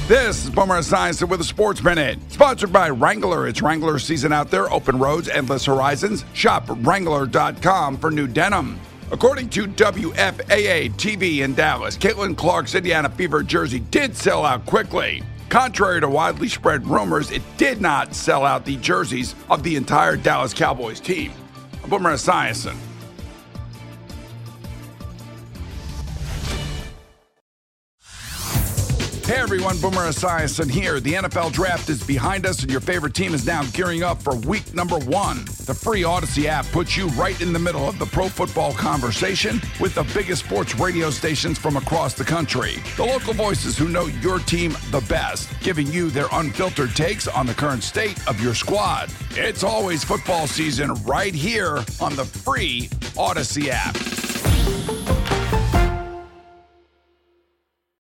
This is Boomer Esiason with a Sports Minute, sponsored by Wrangler. It's Wrangler season out there. Open roads, endless horizons. Shop Wrangler.com for new denim. According to WFAA TV in Dallas, Caitlin Clark's Indiana Fever jersey did sell out quickly. Contrary to widely spread rumors, it did not sell out the jerseys of the entire Dallas Cowboys team. I'm Boomer Esiason. Hey everyone, Boomer Esiason here. The NFL draft is behind us and your favorite team is now gearing up for week number 1. The free Odyssey app puts you right in the middle of the pro football conversation with the biggest sports radio stations from across the country. The local voices who know your team the best, giving you their unfiltered takes on the current state of your squad. It's always football season right here on the free Odyssey app.